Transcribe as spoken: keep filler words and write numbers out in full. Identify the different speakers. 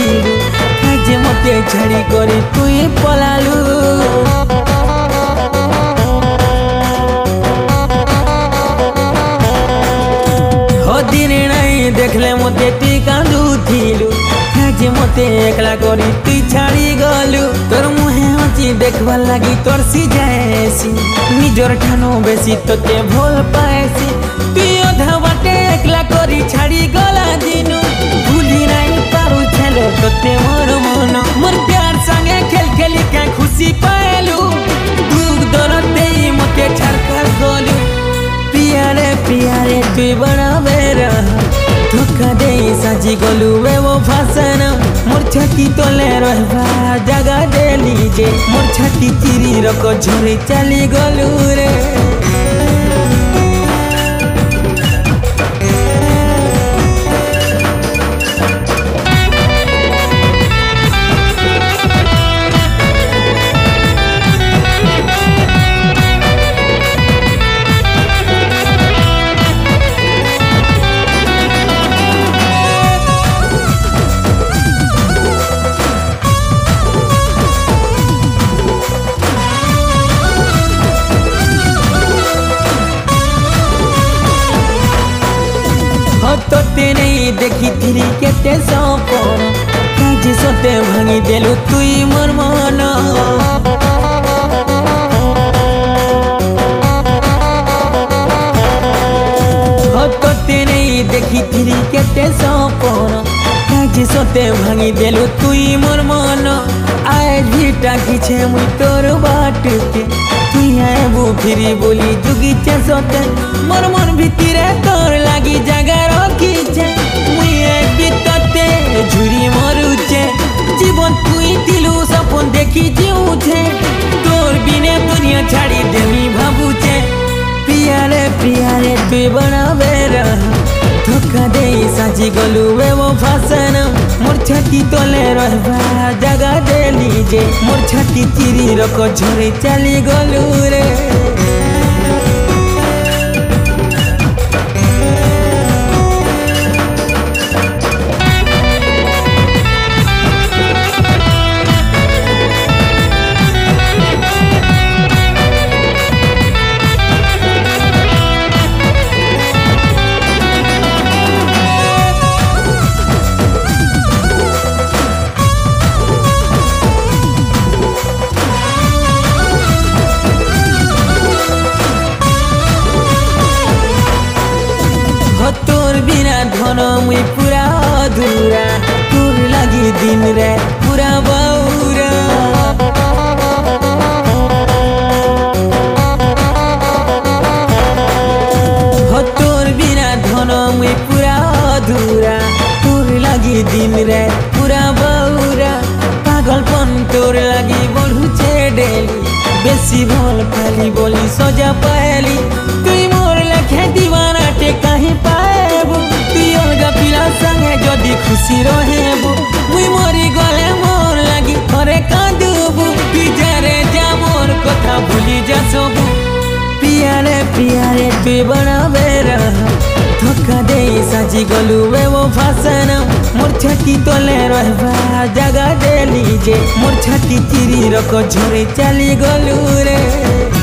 Speaker 1: बुझिलु आज मते छाड़ी करे तुई पलालु दिन नहीं देखले मते ती कांदुथिलु आज मते एकला करी तुई छाड़ी गलु तोर मुहे हची देखवा लागी तोर सी जाएसी निजर ठानो बेसी तोते भोल पाएसी तुई अधा बाटे एकला करी छाड़ी गला दिनु भूली नहीं पारू छेलो तोते मोर मन मोर प्यार संगे खेल खेली का खुशी पाएलु दुख दर्द देई मते छाड़का गलु पियारे पियारे तुई बनावे धोखा दे साजी गलु वे वो फासन मोर छाती तले रहबा जगा देली जे मोर छाती चिरी रक झरे चली गलु रे तोते नहीं देखी थी केते सपन काज सोते भांगी देलु तुई मोर मन तोते नहीं देखी थी केते सपन काज सोते भांगी देलु तुई मोर मन आज भी टाकी छे मुई तोर बाट के तुई आबू फिरी बोली जुगी छे सोते मोर मन भितरे तोर लागी जगह रखी छे मुई एक बितते झुरी मरुचे जीवन तुई दिलु सपन देखी जीऊ छे तोर बिने दुनिया छाड़ी देमी भाबुचे पियारे पियारे तुई बनावे धोखा दे साजी गलु वे वो फासन मोर छाती तले रहबा जगा देली जे मोर छाती चिरी रक झरे चली गलु रे तोर बिना धन मुई पूरा अधूरा तोर लगी दिन रे पूरा बौरा हो तोर बिना धन मुई पूरा अधूरा तोर लगी दिन रे पूरा बौरा पागलपन तोर लगी बढ़ुचे डेली बेसी भल पाली बोली सजा पाली तुई मोर लखे दीवाना टे कहीं पाएबू तुई अलगा पिला संगे जदी खुशी रहेबू मुई मोरी गले मोर लागी थरे कांदुबू तुई जारे जा मोर कथा भूली जा सबू पियारे पियारे तुई बनावे धोखा दे साजी गलु वे वो फासन मोर छाती तले रहबा जगा देली जे मोर छाती चिरी रक झरे चली गलु रे।